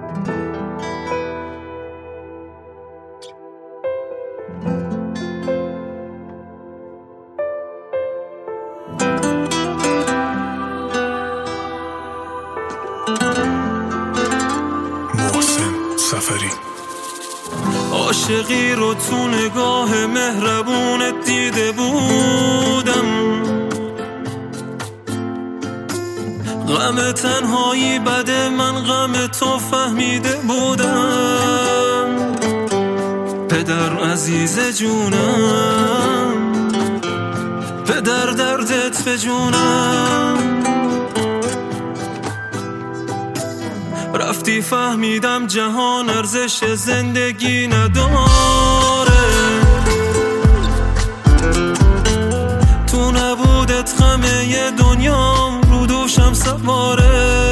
عاشقی رو تو نگاه مهربونت دیده بودم، غم تنهایی بده، من غم تو فهمیده بودم. پدر عزیز جونم، پدر دردت به جونم. رفتی فهمیدم جهان ارزش زندگی نداره، تو نبودت غمه دنیام رو دوشم سواره.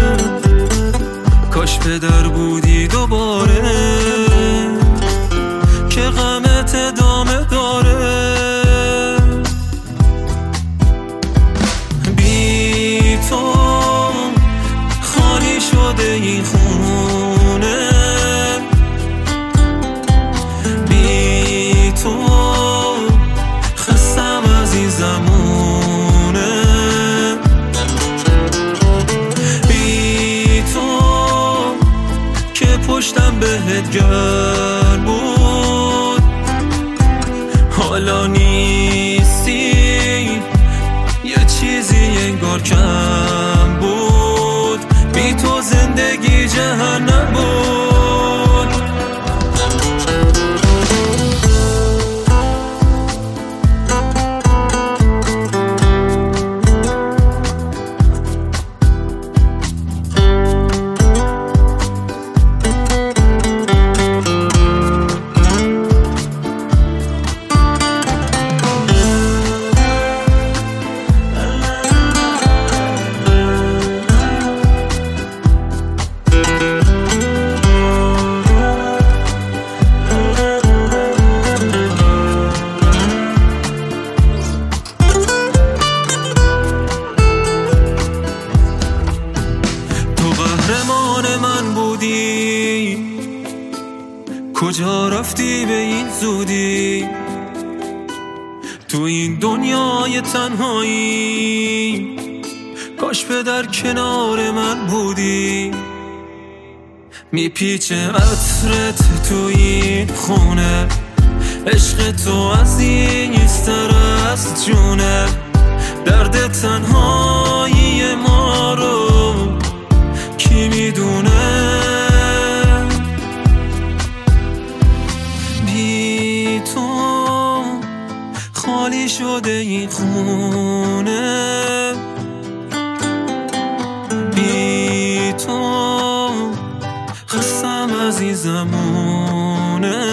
کاش پدر بودی دوباره که غمت ادامه داره. بی تو خالی شده این خونه، بی تو خستم از این زمونه. بی تو که پشتم بهت گرم بود، حالا نیستی، یه چیزی انگار کم بود. بی تو زندگی جهنم بود. من بودی، کجا رفتی به این زودی؟ تو این دنیای تنهایی کاش پدر کنار من بودی. میپیچه عطرت تو این خونه، عشق تو از این ستر از جونه. درد تنهایی ما رو کی میدونه؟ بی تو خالی شده این خونه، بی تو خستم از این زمونه.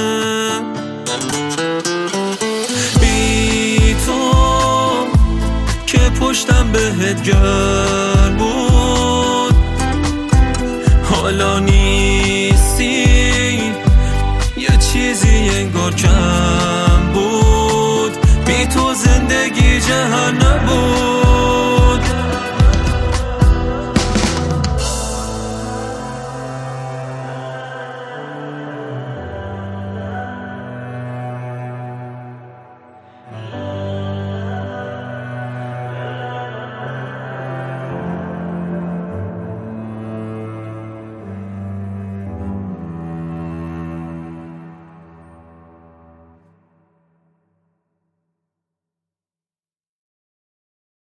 بی تو که پشتم بهت گرم بود، حالا